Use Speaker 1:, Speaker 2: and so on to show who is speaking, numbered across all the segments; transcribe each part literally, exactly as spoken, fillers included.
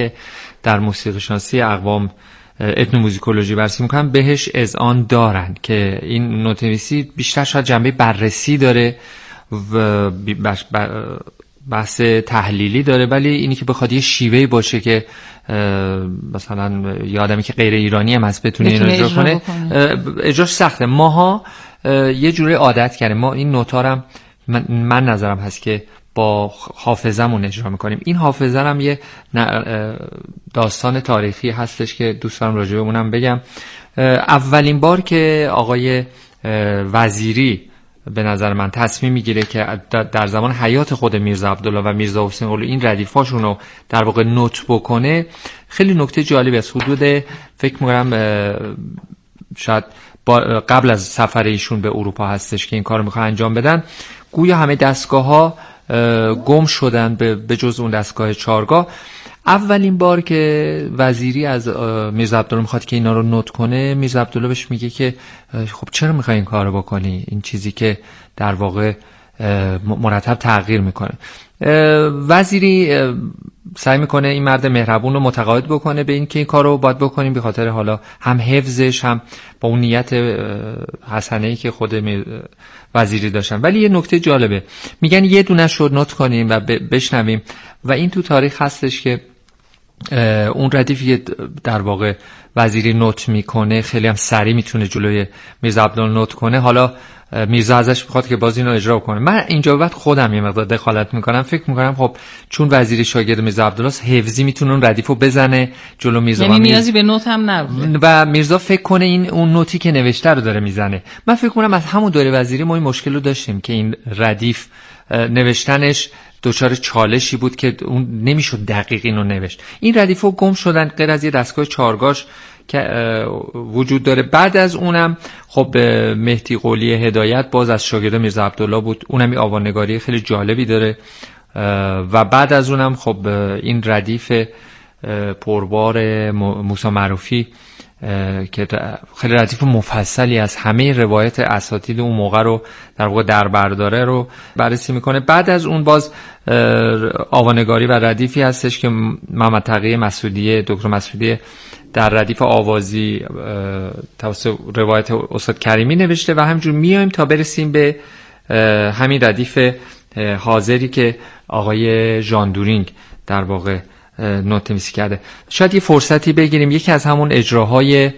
Speaker 1: که در موسیقی شناسی اقوام اتنوموزیکولوژی بررسی میکنن بهش اذعان دارن که این نوت‌نویسی بیشتر شاید جنبه بررسی داره و بحث تحلیلی داره، ولی اینی که بخواد یه شیوهی باشه که مثلا یه آدمی که غیر ایرانی هم هست بتونه اینو اجرا کنه اجراش سخته. ماها یه جوری عادت کردیم، ما این نوتارم من, من نظرم هست که با حافظمون اجرا میکنیم. این حافظه هم یه داستان تاریخی هستش که دوست دارم راجع به اونم بگم. اولین بار که آقای وزیری به نظر من تصمیم میگیره که در زمان حیات خود میرزا عبدالله و میرزا حسین قلی این ردیفاشون رو در واقع نوت بکنه، خیلی نکته جالبی است. حدود فکر میکنم شاید قبل از سفر ایشون به اروپا هستش که این کار رو میخوان انجام بدن. گویا همه دستگاه ها گم شدن به جز اون دستگاه چارگاه. اولین بار که وزیری از میرزا عبدالله میخواد که اینا رو نوت کنه، میرزا عبدالله بهش میگه که خب چرا میخوای این کار رو بکنی، این چیزی که در واقع مرتب تغییر میکنه. وزیری سعی میکنه این مرد مهربون رو متقاعد بکنه به این که این کار رو باید بکنیم، به خاطر حالا هم حفظش هم با اون نیت حسنه‌ای که خود وزیری داشتن. ولی یه نکته جالبه، میگن یه دونش رو نوت کنیم و بشنویم و این تو تاریخ هستش که اون ردیفی در واقع وزیری نوت میکنه خیلی هم سریع میتونه جلوی میرزا عبدالله نوت کنه. حالا میرزا ازش میخواد که باز اینو اجرا کنه. من اینجا بعد خودم یه مقدار دخالت میکنم، فکر میکنم خب چون وزیری شاگرد میرزا عبدالله حفظی میتونه اون ردیفو بزنه جلو میرزا،
Speaker 2: یعنی نیازی به نوت هم نبود
Speaker 1: و میرزا فکر کنه این اون نوتی که نوشته رو داره میزنه. من فکر کنم از همون دوره وزیری ما این مشکل رو داشتیم که این ردیف نوشتنش دچار چالشی بود که اون نمیشد دقیق اینو نوشت. این ردیفو گم شدن غیر از یه دستگاه چارگاش که وجود داره. بعد از اونم خب مهدی قلی هدایت باز از شاگرد میرزا عبدالله بود، اونم این آوانگاری خیلی جالبی داره. و بعد از اونم خب این ردیف پربار موسی معروفی که خیلی ردیف مفصلی از همه روایت اساتید اون موقع رو در واقع در برداره رو بررسی میکنه. بعد از اون باز آوانگاری و ردیفی هستش که محمد تقی مسعودی دکتر مسعودی در ردیف آوازی توسط روایت استاد کریمی نوشته و همینجور میایم تا برسیم به همین ردیف حاضری که آقای ژان دورینگ در واقع نوت نویسی کرده. شاید یه فرصتی بگیریم یکی از همون اجراهای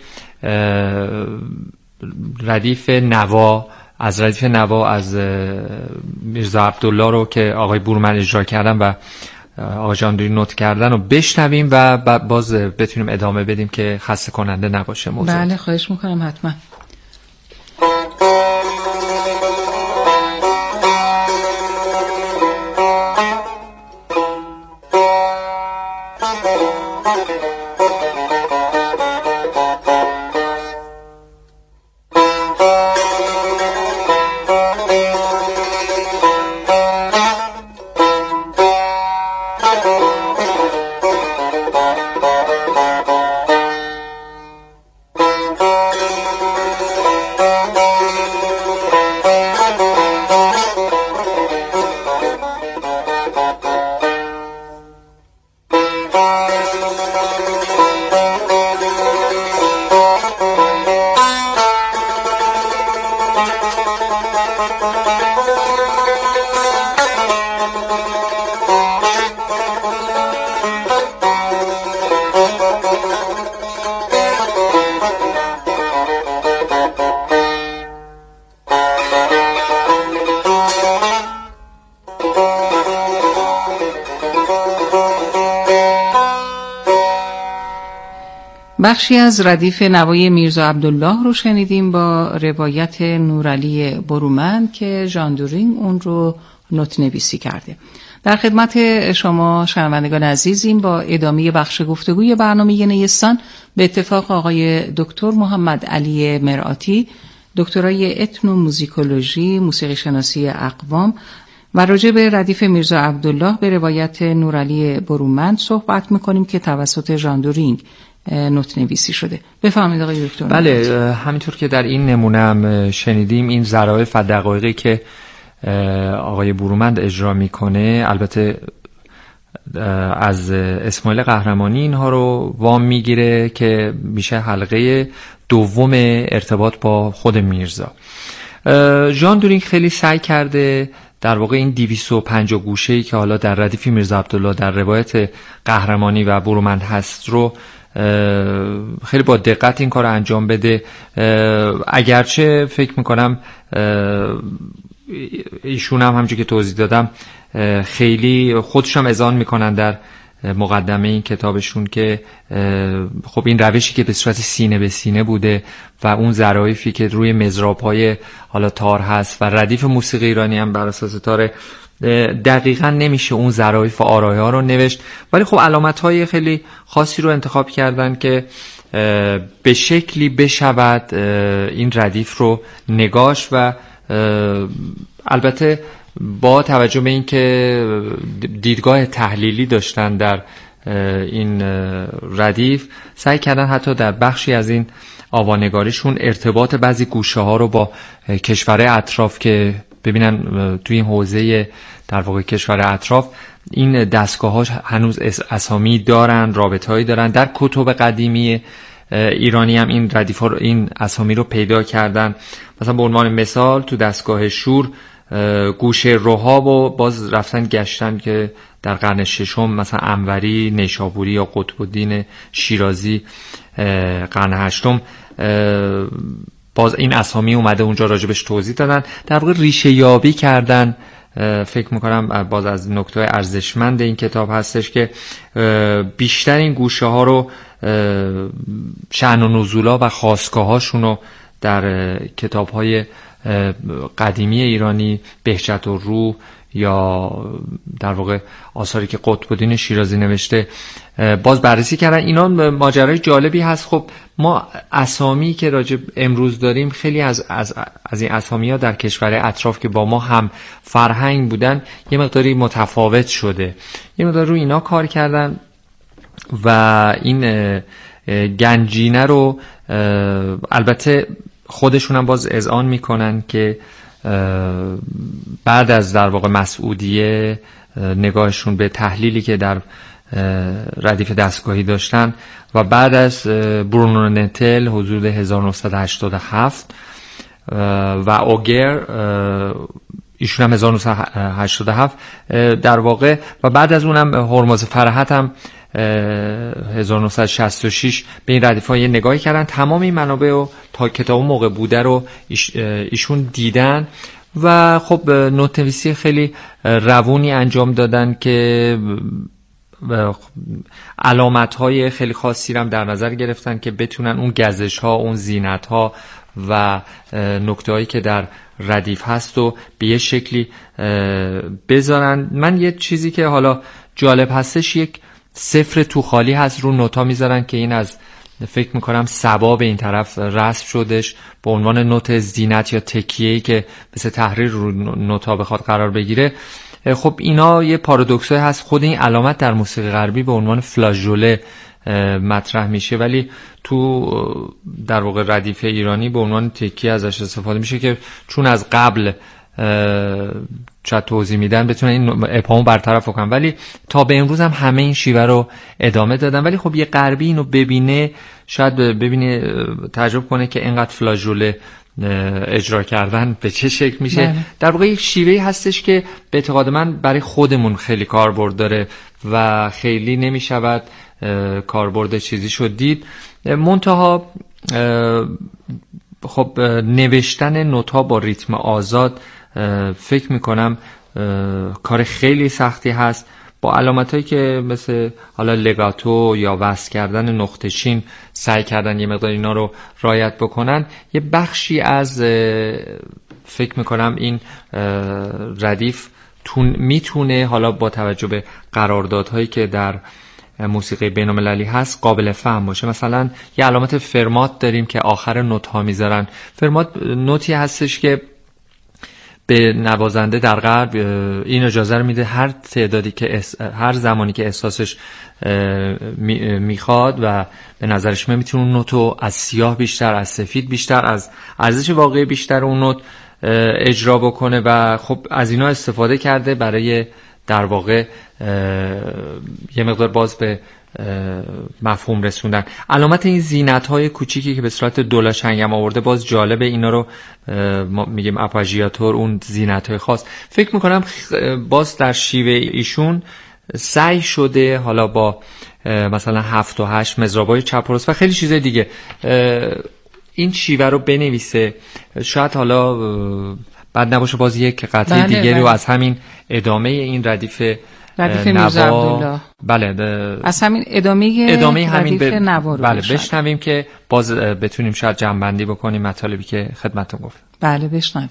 Speaker 1: ردیف نوا از ردیف نوا از میرزا عبدالله رو که آقای بورمن اجرا کردن و آقای ژان دورینگ نوت کردن رو بشنویم و باز بتونیم ادامه بدیم که خسته کننده نباشه موضوع.
Speaker 2: بله خواهش میکنم حتما. بخشی از ردیف نوای میرزا عبدالله رو شنیدیم با روایت نورعلی برومند که ژان دورینگ اون رو نوت نویسی کرده. در خدمت شما شنوندگان عزیزیم با ادامه بخش گفتگوی برنامه نیستان به اتفاق آقای دکتر محمد علی مرآتی، دکترای اتنوموزیکولوژی موسیقی شناسی اقوام و راجع به ردیف میرزا عبدالله به روایت نورعلی برومند صحبت میکنیم که توسط ژان دورینگ نوت نویسی شده. بفرمایید آقای دکتر.
Speaker 1: بله، همینطور که در این نمونه هم شنیدیم این ظرافت و دقایقی که آقای برومند اجرا میکنه البته از اسماعیل قهرمانی اینها رو وام میگیره که میشه حلقه دوم ارتباط با خود میرزا. ژان دورینگ خیلی سعی کرده در واقع این دویست و پنجاه گوشه‌ای که حالا در ردیف میرزا عبدالله در روایت قهرمانی و برومند هست رو خیلی با دقت این کار انجام بده، اگرچه فکر میکنم ایشون هم همونجوری که توضیح دادم خیلی خودشون اذعان میکنن در مقدمه این کتابشون که خب این روشی که به صورت سینه به سینه بوده و اون ظرافی که روی مضراب‌های حالا تار هست و ردیف موسیقی ایرانی هم بر اساس تار، دقیقاً نمیشه اون ظرایف و آرایه ها رو نوشت، ولی خب علامت‌های خیلی خاصی رو انتخاب کردن که به شکلی بشود این ردیف رو نگاش و البته با توجه به این که دیدگاه تحلیلی داشتن در این ردیف، سعی کردن حتی در بخشی از این آوانگاریشون ارتباط بعضی گوشه ها رو با کشور اطراف که ببینن توی این حوزه در واقع کشور اطراف این دستگاه ها هنوز اسامی دارن، رابط هایی دارن. در کتب قدیمی ایرانی هم این ردیف ها رو، این اسامی رو پیدا کردن. مثلا به عنوان مثال تو دستگاه شور گوشه روها و باز رفتن گشتن که در قرن ششم مثلا انوری نیشابوری یا قطب الدین شیرازی قرن هشتم باز این اسامی اومده اونجا راجبش توضیح دادن، در واقع ریشه یابی کردن. فکر میکنم باز از نکته ارزشمند این کتاب هستش که بیشتر این گوشه ها رو شأن و نزولا و خاستگاه هاشون رو در کتاب های قدیمی ایرانی، بهجت و روح یا در واقع آثاری که قطب الدین شیرازی نوشته باز بررسی کردن. اینا ماجرای جالبی هست. خب ما اسامی که راجع امروز داریم خیلی از از از این اسامی ها در کشور اطراف که با ما هم فرهنگ بودن یه مقداری متفاوت شده، یه مقدار رو اینا کار کردن و این گنجینه رو البته خودشون هم باز اذعان میکنن که بعد از در واقع مسعودیه نگاهشون به تحلیلی که در ردیف دستگاهی داشتن و بعد از برونو نتل حدود هزار و نهصد و هشتاد و هفت و اوگر ایشون هم هزار و نهصد و هشتاد و هفت در واقع و بعد از اونم هرمز فرحت هم هزار و نهصد و شصت و شش به این ردیف ها یه نگاهی کردن. تمام این منابع رو تا کتاب اون موقع بوده رو ایشون دیدن و خب نوت‌نویسی خیلی روونی انجام دادن که علامت های خیلی خاصی رو هم در نظر گرفتن که بتونن اون گزش ها، اون زینت ها و نکته هایی که در ردیف هست و به یه شکلی بذارن. من یه چیزی که حالا جالب هستش، یک صفر تو خالی هست رو نوتا میذارن که این از فکر میکنم سبا به این طرف رسم شدش به عنوان نوت زینت یا تکیه‌ای که مثل تحریر رو نوتا بخواد قرار بگیره. خب اینا یه پارادوکسای هست. خود این علامت در موسیقی غربی به عنوان فلاژوله مطرح میشه ولی تو در واقع ردیف ایرانی به عنوان تکیه ازش استفاده میشه که چون از قبل چند توضیح میدن بتونن این ابهامو برطرف کنن، ولی تا به امروز هم همه این شیوه رو ادامه دادن. ولی خب یه غربی اینو ببینه شاید ببینه تعجب کنه که اینقدر فلاژوله اجرا کردن به چه شکل میشه. بله. در واقع یک شیوهی هستش که به اعتقاد من برای خودمون خیلی کاربرد داره و خیلی نمیشود کاربرد چیزی شد دید. منتها خب نوشتن نوت‌ها با ریتم آزاد فکر میکنم کار خیلی سختی هست. با علامتایی که مثل حالا لگاتو یا وصل کردن نقطه چین سعی کردن یه مقدار اینا رو رعایت بکنن، یه بخشی از فکر میکنم این ردیف میتونه حالا با توجه به قراردادهایی که در موسیقی بین‌المللی هست قابل فهم باشه. مثلا یه علامت فرمات داریم که آخر نوت ها میذارن. فرمات نوتی هستش که به نوازنده در غرب این اجازه رو میده هر تعدادی که اس... هر زمانی که احساسش می... میخواد و به نظرش میتونه اون نوتو از سیاه بیشتر، از سفید بیشتر، از ارزش واقعی بیشتر اون نوت اجرا بکنه و خب از اینا استفاده کرده برای در واقع یه مقدار باز به مفهوم رسوندن. علامت این زینت‌های کوچیکی که به صورت دولاشنگم آورده باز جالبه، اینا رو ما میگیم اپاژیاتور، اون زینت‌های خاص. فکر میکنم باز در شیوه ایشون سعی شده حالا با مثلا هفت و هشت مضرابای چپ و راست و خیلی چیزای دیگه این شیوه رو بنویسه. شاید حالا بعد نباشه باز یک قطعه
Speaker 2: بله
Speaker 1: دیگری
Speaker 2: بله.
Speaker 1: و از همین ادامه این ردیف
Speaker 2: ردیف میرزا عبدالله،
Speaker 1: بله
Speaker 2: از همین ادامه
Speaker 1: ادامه همین
Speaker 2: ردیف
Speaker 1: ب...
Speaker 2: نوا رو
Speaker 1: بله بشنویم که باز بتونیم شاید جمع‌بندی بکنیم مطالبی که خدمتتون گفتم.
Speaker 2: بله بشنویم.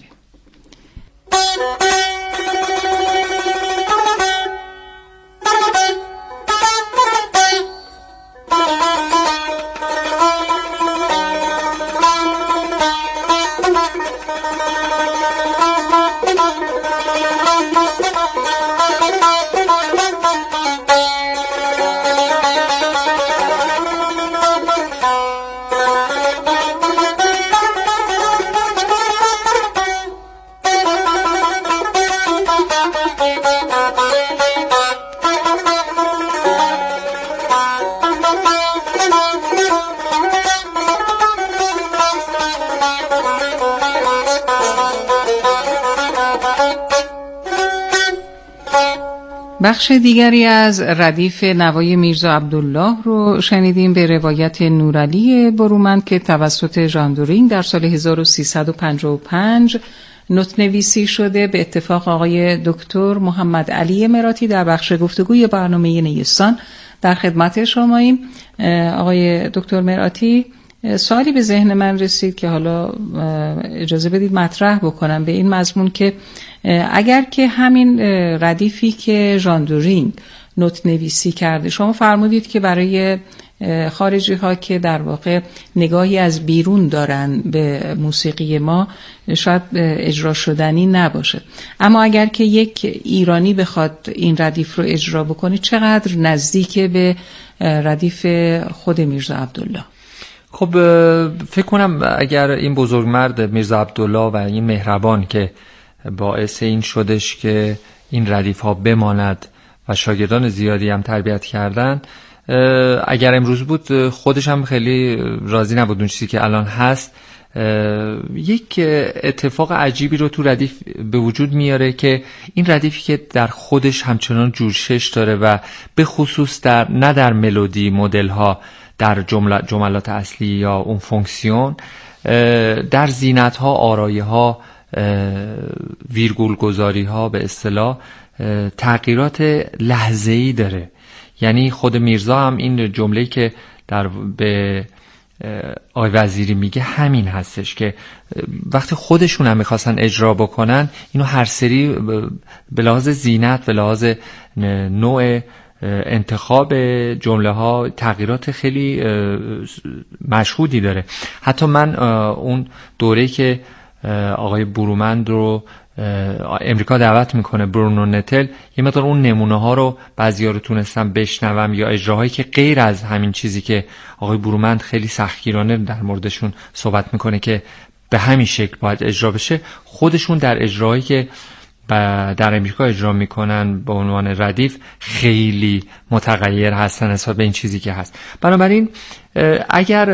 Speaker 2: بخش دیگری از ردیف نوای میرزا عبدالله رو شنیدیم به روایت نورعلی برومند که توسط ژان دورینگ در سال هزار و سیصد و پنجاه و پنج نوت‌نویسی شده به اتفاق آقای دکتر محمد علی مراتی در بخش گفتگوی برنامه نیستان در خدمت شماییم. آقای دکتر مراتی، سوالی به ذهن من رسید که حالا اجازه بدید مطرح بکنم به این مضمون که اگر که همین ردیفی که ژان دورینگ نوت نویسی کرده، شما فرمودید که برای خارجی ها که در واقع نگاهی از بیرون دارن به موسیقی ما شاید اجرا شدنی نباشه، اما اگر که یک ایرانی بخواد این ردیف رو اجرا بکنه چقدر نزدیک به ردیف خود میرزا عبدالله؟
Speaker 1: خب فکر کنم اگر این بزرگمرد میرزا عبدالله و این مهربان که باعث این شدش که این ردیف ها بماند و شاگردان زیادی هم تربیت کردن، اگر امروز بود خودش هم خیلی راضی نبود اون چیزی که الان هست، یک اتفاق عجیبی رو تو ردیف به وجود میاره که این ردیفی که در خودش همچنان جوشش داره و به خصوص در نه در ملودی مدل ها، در جملات جملات اصلی یا اون فونکسیون، در زینت ها، آرایه ها، ویرگول گذاری ها به اصطلاح تغییرات لحظه‌ای داره. یعنی خود میرزا هم این جمله‌ای که در به آقای وزیری میگه همین هستش که وقتی خودشون هم میخواستن اجرا بکنن اینو هر سری به لحاظ زینت، به لحاظ نوع انتخاب جمله ها تغییرات خیلی مشهودی داره. حتی من اون دوره‌ای که آقای برومند رو امریکا دعوت میکنه، برونو نتل، یه مقدار اون نمونه ها رو بعضیا رو تونستم بشنوم یا اجراهایی که غیر از همین چیزی که آقای برومند خیلی سختگیرانه در موردشون صحبت میکنه که به همین شکل باید اجرا بشه، خودشون در اجراهایی که در امریکا اجرا میکنن به عنوان ردیف خیلی متغیر هستن نسبت به این چیزی که هست. بنابراین اگر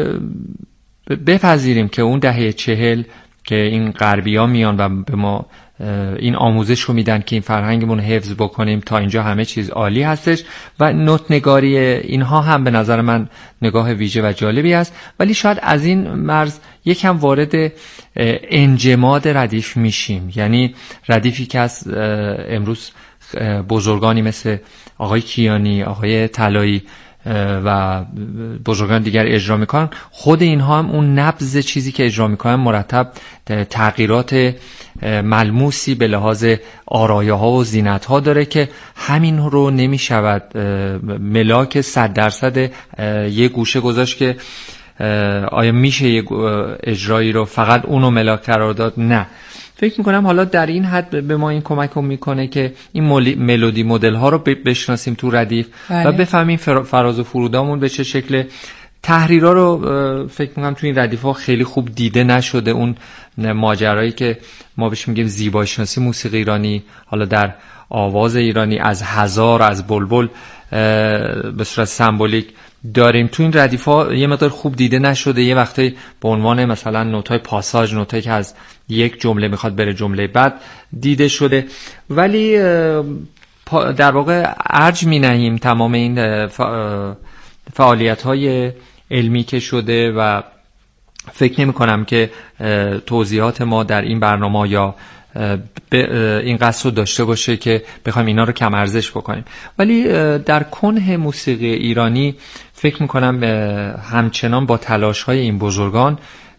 Speaker 1: بپذیریم که اون دهه چهل که این غربی ها میان و به ما این آموزش رو میدن که این فرهنگمون حفظ بکنیم، تا اینجا همه چیز عالی هستش و نوت نگاری اینها هم به نظر من نگاه ویژه و جالبی است، ولی شاید از این مرز یکم وارد انجماد ردیف میشیم. یعنی ردیفی که از امروز بزرگانی مثل آقای کیانی، آقای طلایی و بزرگان دیگر اجرا میکنن، خود اینها هم اون نبض چیزی که اجرا میکنن مرتب تغییرات ملموسی به لحاظ آرایه ها و زینت ها داره که همین رو نمیشود ملاک صد درصد یه گوشه گذاشت که آیا میشه یه اجرایی رو فقط اونو ملاک قرار داد. نه، فکر میکنم حالا در این حد به ما این کمک رو میکنه که این ملودی مدل ها رو بشناسیم تو ردیف بله. و بفهمیم فراز و فرودامون به چه شکل، تحریرها رو فکر میکنم تو این ردیف‌ها خیلی خوب دیده نشده. اون ماجرایی که ما بهش میگیم زیبایی شناسی موسیقی ایرانی، حالا در آواز ایرانی از هزار از بلبل به صورت سمبولیک داریم، تو این ردیف‌ها یه مقدار خوب دیده نشده. یه وقتی به عنوان مثلا نوت‌های پاساژ، نوتایی که از یک جمله میخواد بره جمله بعد دیده شده، ولی در واقع ارج می‌نهیم تمام این فعالیت‌های علمی که شده و فکر نمی کنم که توضیحات ما در این برنامه یا این قصد رو داشته باشه که بخوایم اینا رو کم ارزش بکنیم. ولی در کنه موسیقی ایرانی فکر می کنم همچنان با تلاش‌های این بزرگان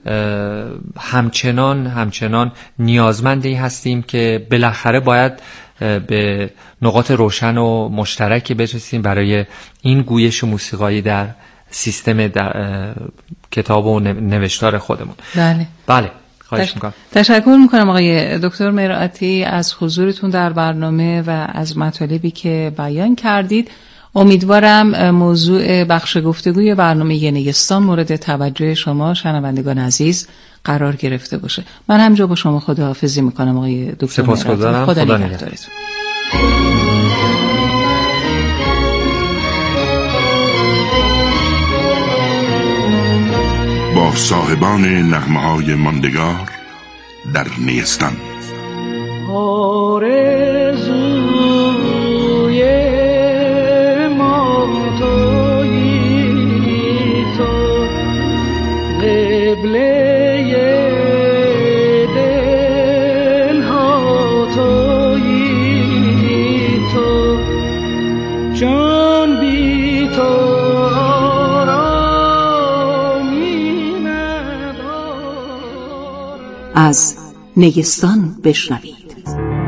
Speaker 1: همچنان همچنان نیازمندی هستیم که بالاخره باید به نقاط روشن و مشترکی برسیم برای این گویش موسیقایی در سیستم در کتاب و نوشتار خودمون.
Speaker 2: بله
Speaker 1: بله خواهش میکنم.
Speaker 2: تشکر میکنم آقای دکتر مرآتی از حضورتون در برنامه و از مطالبی که بیان کردید. امیدوارم موضوع بخش گفتگوی برنامه نیستان مورد توجه شما شنوندگان عزیز قرار گرفته باشه. من همجا با شما خداحافظی میکنم آقای دکتر مرآتی.
Speaker 1: سپاسگزارم.
Speaker 2: خدا نگهدارتون.
Speaker 3: با صاحبان نغمه‌های ماندگار در نیستان.
Speaker 4: آرزوی ما تویی تو، قبله دل‌ها تویی تو، جان بی تو
Speaker 2: از نیستان بشنوید.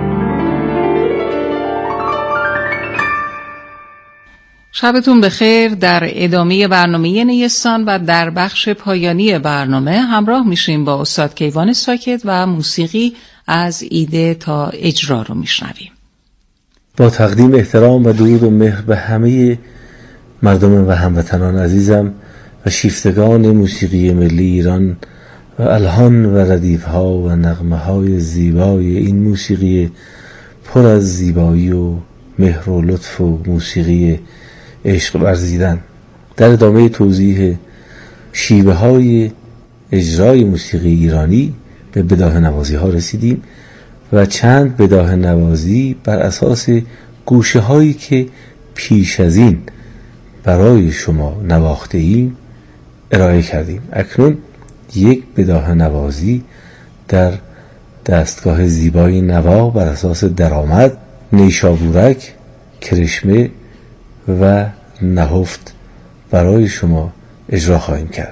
Speaker 2: شبتون بخیر. در ادامه برنامه نیستان و در بخش پایانی برنامه همراه میشیم با استاد کیوان ساکت و موسیقی از ایده تا اجرا رو میشنویم.
Speaker 5: با تقدیم احترام و درود و مهر به همه مردم و هموطنان عزیزم و شیفتگان موسیقی ملی ایران و الحان و ردیف‌ها و نغمه‌های زیبای این موسیقی پر از زیبایی و مهر و لطف و موسیقی عشق ورزیدن، در ادامه توضیح شیوه‌های اجرای موسیقی ایرانی به بداهه نوازی ها رسیدیم و چند بداهه نوازی بر اساس گوشه هایی که پیش از این برای شما نواخته ایم ارائه کردیم. اکنون یک بداهه نوازی در دستگاه زیبای نوا بر اساس درآمد، نیشابورک، کرشمه و نهفت برای شما اجرا خواهیم کرد.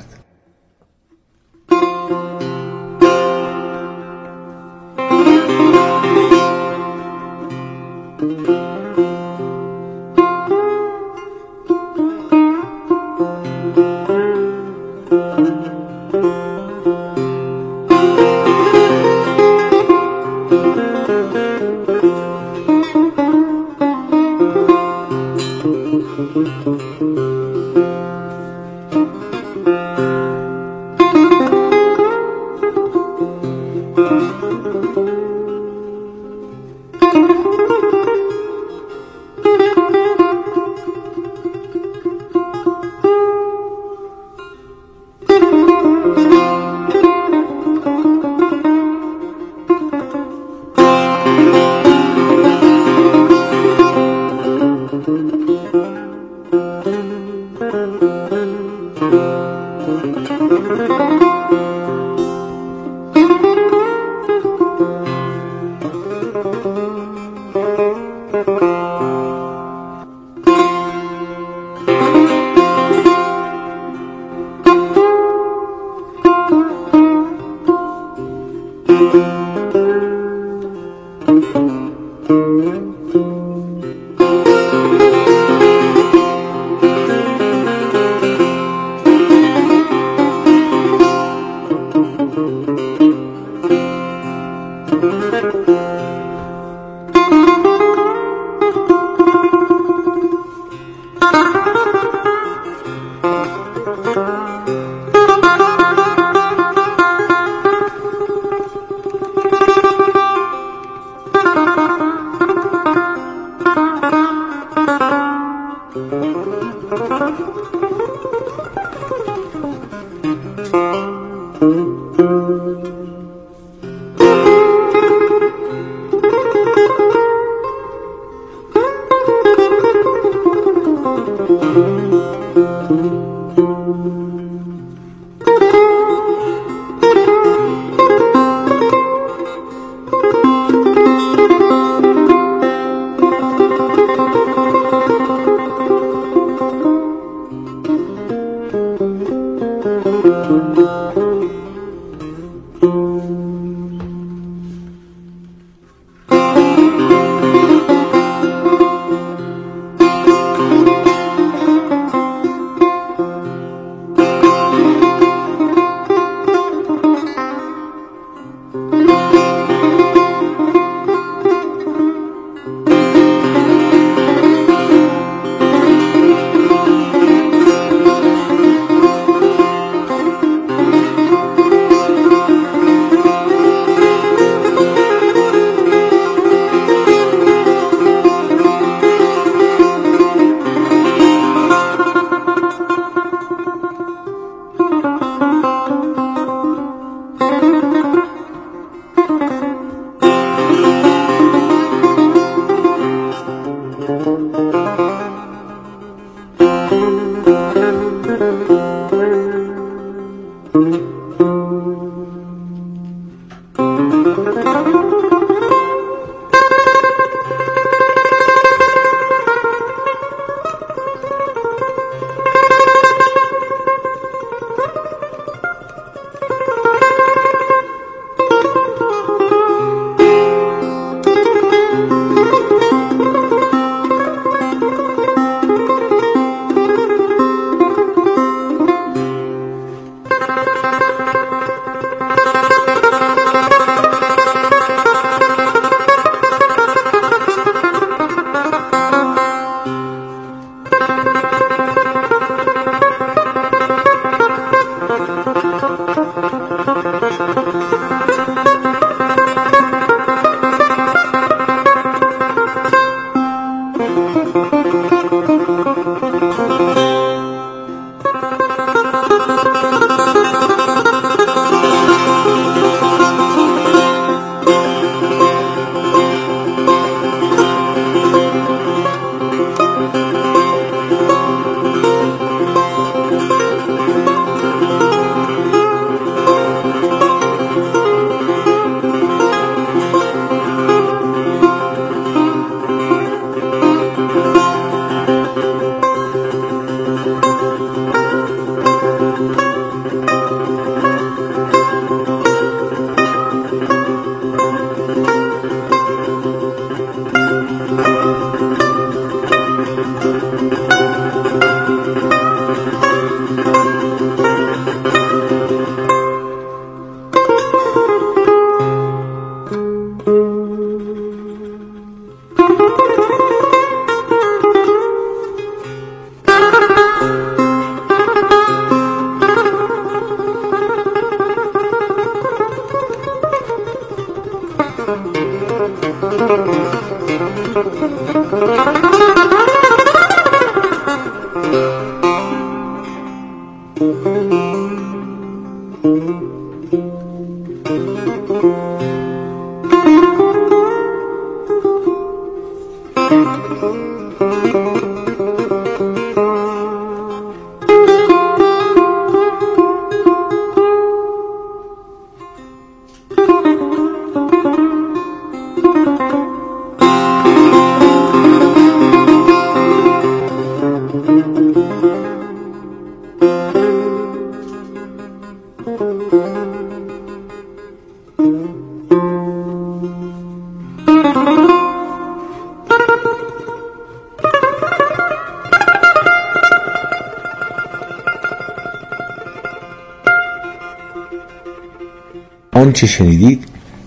Speaker 5: آنچه شنیدید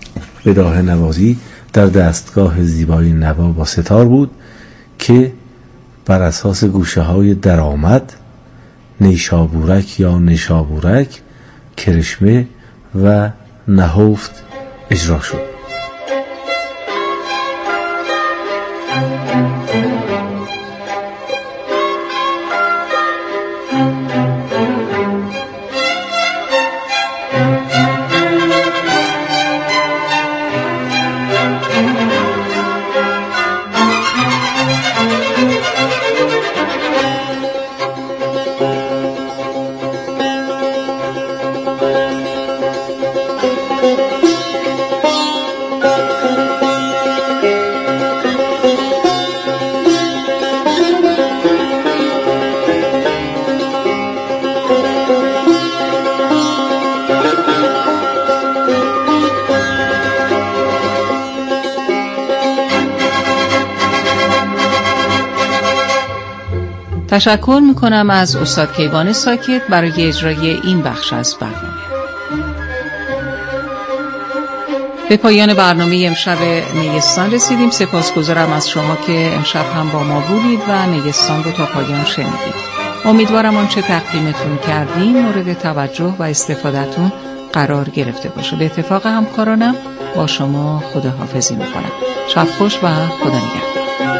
Speaker 5: بداهه نوازی در دستگاه زیبای نوا با ستار بود که بر اساس گوشه های درآمد، نیشابورک یا نشابورک، کرشمه و نهفت اجرا شد.
Speaker 2: تشکر میکنم از استاد کیوان ساکت برای اجرای این بخش از برنامه. به پایان برنامه امشب نیستان رسیدیم. سپاسگزارم از شما که امشب هم با ما بودید و نیستان رو تا پایان شنیدید. امیدوارم آنچه تقدیمتون کردیم مورد توجه و استفادهتون قرار گرفته باشه. به اتفاق همکارانم با شما خداحافظی میکنم. شب خوش و خدا نگهدار.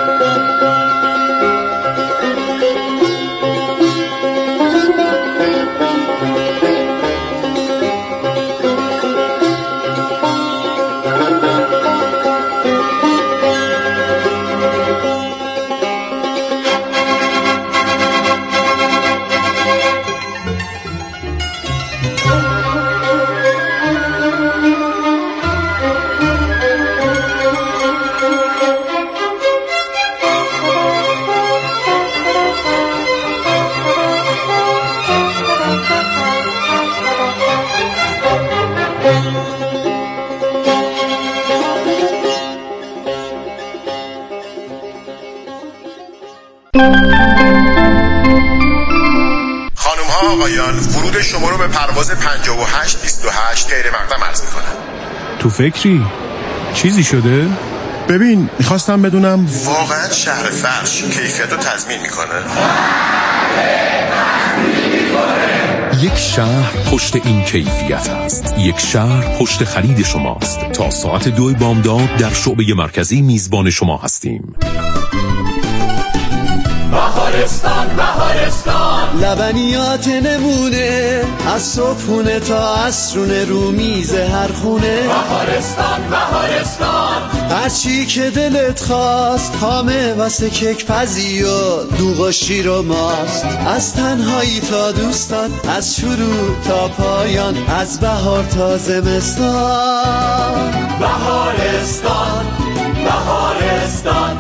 Speaker 6: آقایان، ورود شما رو به پرواز پنجاه و هشت بیست و هشت غیر مقدم عرض میکنم.
Speaker 7: تو فکری؟ چیزی شده؟
Speaker 6: ببین، میخواستم بدونم واقعا شهر فرش کیفیت رو تضمین میکنه؟
Speaker 8: یک شهر پشت این کیفیت است. یک شهر پشت خرید شماست. تا ساعت دو بامداد در شعبه مرکزی میزبان شما هستیم.
Speaker 9: بهارستان بهارستان لبنیات نمونه از صبحونه تا عصرونه رو میز هر خونه. بهارستان بهارستان هر چی که دلت خواست همه واسه کیک پزی و دوغ و شیر و ماست. از تنهایی تا دوستان، از شروع تا پایان، از بهار تا زمستان. بهارستان بهارستان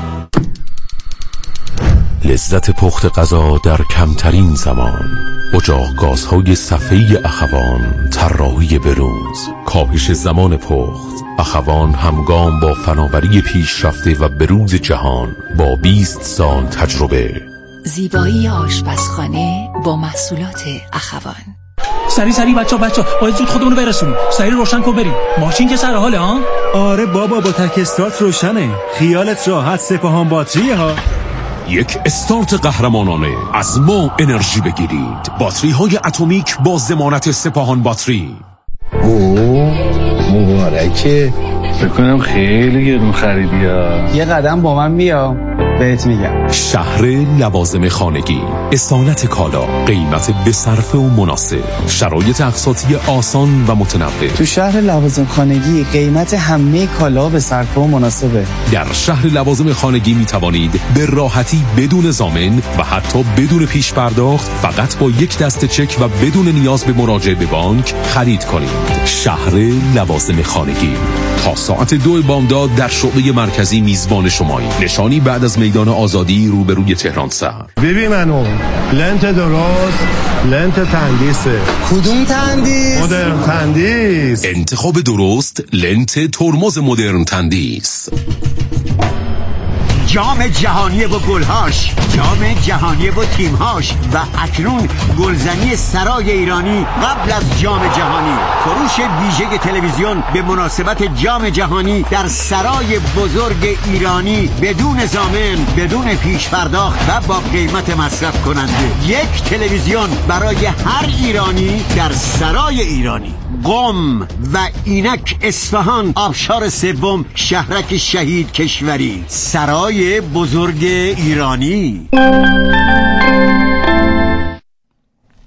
Speaker 8: لذت پخت غذا در کمترین زمان. اجاق گازهای صفحه اخوان، طراحی برنز، کاهش زمان پخت. اخوان همگام با فناوری پیشرفته و بروز جهان با بیست سال تجربه.
Speaker 10: زیبایی آشپزخانه با محصولات اخوان.
Speaker 11: سری سری بچه بچه باید زود خودمونو برسونیم. سری روشن کن بریم. ماشین که سر حاله ها؟
Speaker 12: آره بابا، با تک استارت روشنه. خیالت راحت، سپاهان باتریه ها.
Speaker 8: یک استارت قهرمانانه. از ما انرژی بگیرید. باتری های اتمیک با ضمانت سپاهان باتری.
Speaker 13: اوه مبارکه.
Speaker 14: فکر کنم خیلی گرون خریدی ها.
Speaker 13: یه قدم با من بیا بهت میگم.
Speaker 8: شهر لوازم خانگی، اصالت کالا، قیمت به صرفه و مناسب، شرایط اقساطی آسان و متنوع.
Speaker 13: تو شهر لوازم خانگی قیمت همه کالا به صرفه و مناسبه.
Speaker 8: در شهر لوازم خانگی می توانید به راحتی بدون ضامن و حتی بدون پیش پرداخت فقط با یک دسته چک و بدون نیاز به مراجعه به بانک خرید کنید. شهر لوازم خانگی تا ساعت دو بامداد در شعبه مرکزی میزبان شماییم. نشانی بعد از میدان آزادی روبروی تهران سر.
Speaker 15: ببین منو لنت درست، لنت تندیسه.
Speaker 13: کدوم تندیس؟
Speaker 15: مدرن تندیس.
Speaker 8: انتخاب درست، لنت ترمز مدرن تندیس.
Speaker 16: جام جهانی و گلهاش، جام جهانی و تیمهاش و اکنون گلزنی سرای ایرانی قبل از جام جهانی. فروش ویژه تلویزیون به مناسبت جام جهانی در سرای بزرگ ایرانی بدون ضامن، بدون پیش پرداخت و با قیمت مصرف کننده. یک تلویزیون برای هر ایرانی در سرای ایرانی. قم و اینک اصفهان، آبشار سوم، شهرک شهید کشوری. سرای بزرگ ایرانی.